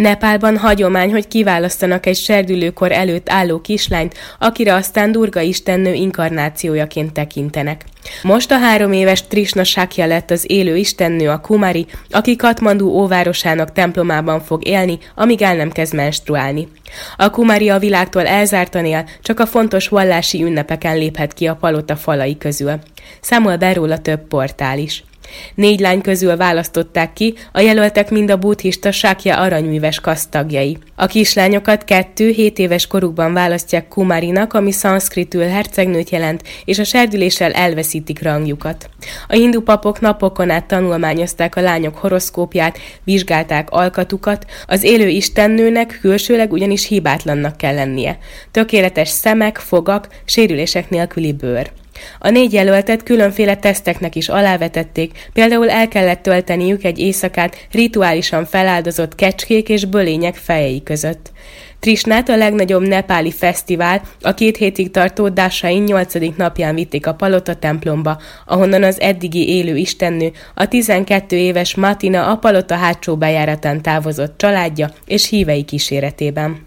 Nepálban hagyomány, hogy kiválasztanak egy serdülőkor előtt álló kislányt, akire aztán Durga istennő inkarnációjaként tekintenek. Most a 3 éves Trishna Shakya lett az élő istennő, a Kumari, aki Katmandu óvárosának templomában fog élni, amíg el nem kezd menstruálni. A Kumari a világtól elzártan él, csak a fontos vallási ünnepeken léphet ki a palota falai közül. Számol be róla több portál is. 4 lány közül választották ki, a jelöltek mind a buddhista Shakya aranyműves kaszt tagjai. A kislányokat 2-7 éves korukban választják Kumarinak, ami szanszkritül hercegnőt jelent, és a serdüléssel elveszítik rangjukat. A hindu papok napokon át tanulmányozták a lányok horoszkópját, vizsgálták alkatukat, az élő istennőnek külsőleg ugyanis hibátlannak kell lennie. Tökéletes szemek, fogak, sérülések nélküli bőr. A 4 jelöltet különféle teszteknek is alávetették, például el kellett tölteniük egy éjszakát rituálisan feláldozott kecskék és bölények fejei között. Trishnát a legnagyobb nepáli fesztivál, a 2 hétig tartó Dasain 8. napján vitték a palota templomba, ahonnan az eddigi élő istennő, a 12 éves Matina a palota hátsó bejáratán távozott családja és hívei kíséretében.